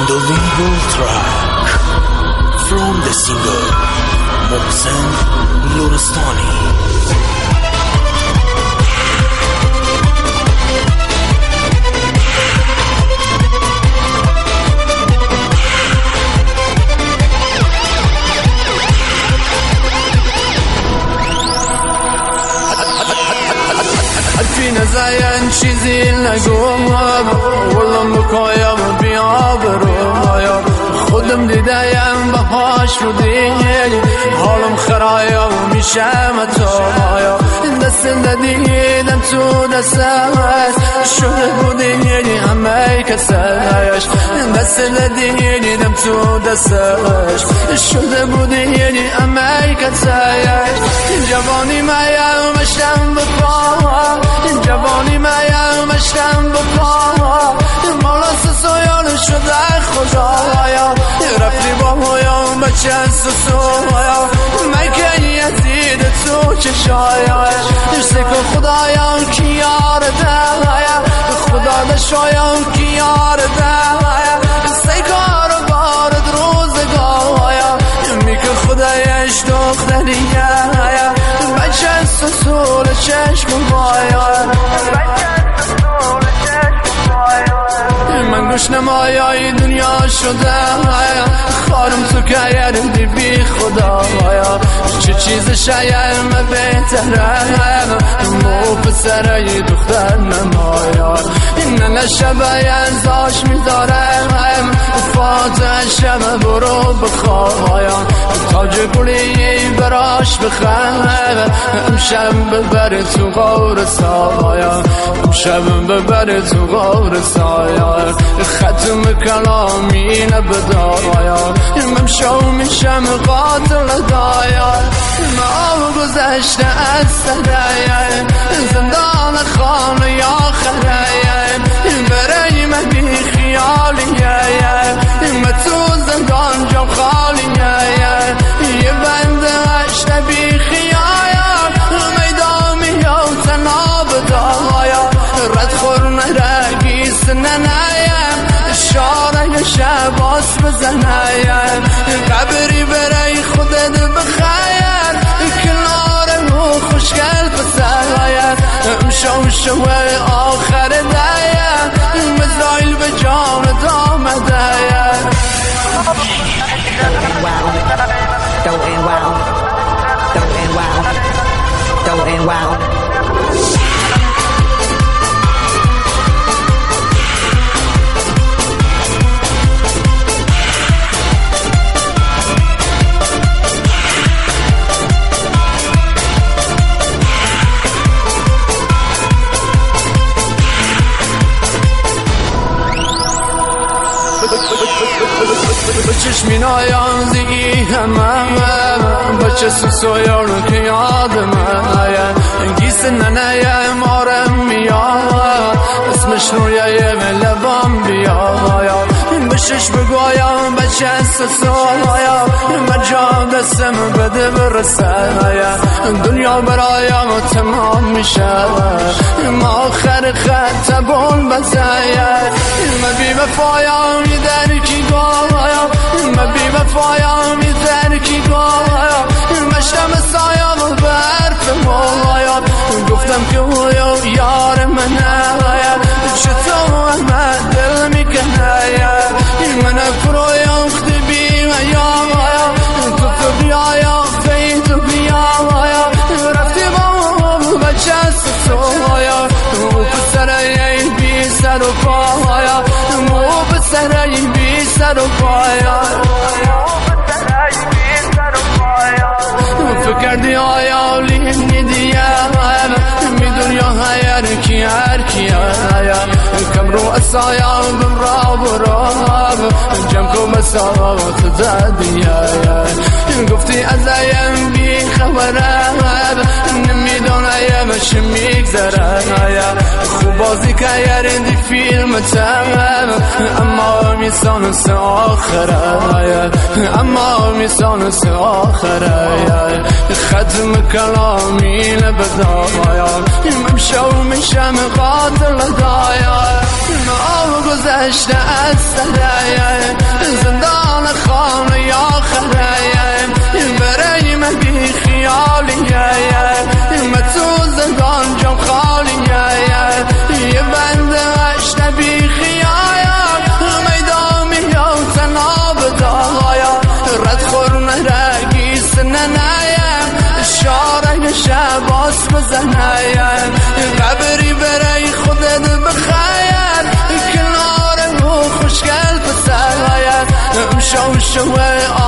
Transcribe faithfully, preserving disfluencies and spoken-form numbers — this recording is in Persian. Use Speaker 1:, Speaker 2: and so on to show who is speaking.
Speaker 1: unbelievable track from the singer Mohsen Lorestani.
Speaker 2: حرفی نزاین چیزی نگویم ولم بکایم بیابرویم خودم دیدم بهاش رو دیدی حالم خرایم میشم تایم دست ندیدم تو دستش شده بودی همه کسش دست ندیدم تو دستش شده بودی همه کسش جوانی مایم مشتم بپا جوانی مایم مشتم بپا مولا سسویان شده خدایا رفتی با مویم بچه سسویا مکن یزید تو چشایش سکو خدایم کی یار دهایا خدا دشایم کی یار دهایا سکار بارد روزگایا میکن خدایش دختریه بچه سسول چشم بایا من گوش نمایای دنیا شده خارم تو که یردی بی خدایا چه چیز شاید من بهتره مو پسره دختر نمایا نه نشبه ازاش میدارم فاتح شب برو بخوایم تاج گلی براش بخواه امشب ببر تو غور سایا امشب ببر تو غور سایا ختم کلامی نبدایا من شو میشم قاتل دایا ما گذشته از سرایم زندان خانه یا خرایم برای من بی خیالیه من تو زندان جا خالیه یه بنده هشته بی خیایم میدامی یا تناب دایا رد خور نرگیس ننایم شاره شباس بزنایم قبری برای خودت بخیر کنار رو خوشگل پسرایم شو شو آخر دایم مزرائیل به جان دامدایم
Speaker 3: Don't end wild, don't end wild, don't end wild.
Speaker 2: چشمی نایان دیگی همه بچه سوسویان که یادم گیس ننایم آرم میاد اسمش رویه لبام بیایا بشش بگویم بچه سوسویا مجا دستم بده برسه دنیا برایم تمام میشه ما آخر خط بول بزایم من بی وفایم در کی گایم من بی وفایم در کی گایم مشتم سایم برف مولایم گفتم که اویو یار منایم چطور من دل میکنایم من پرویم خدی بیم یایم تو تو بیایم فیتو بیایم رفتی با بچه سسویم مو پسره بی سر و پایم مو پسره بی سر و پایم فکردی آیا لینی دیم می دنیا هر کی هر کی کم رو اسایم بم را برام جمع کو مساوات دادیم گفتی ازایم بی خبرم نمیدونم عمرش میگذره خوب بازی کردی فیلم تمام اما میسان سه آخره اما میسان سه آخره ختم کلامی لبدایا ممشو میشم قاتل دایا آب گذشته از سره زندان خانه یا خره برای من بی خیالیه من تو زندان جام خالیه یه بند عشق بی خیایا میدان میام تناب دایا رد خورنه رگیس ننایم شاره شباس بزنایم قبری برای خودت بخیر کنار و خوشگل پسرایم شو شو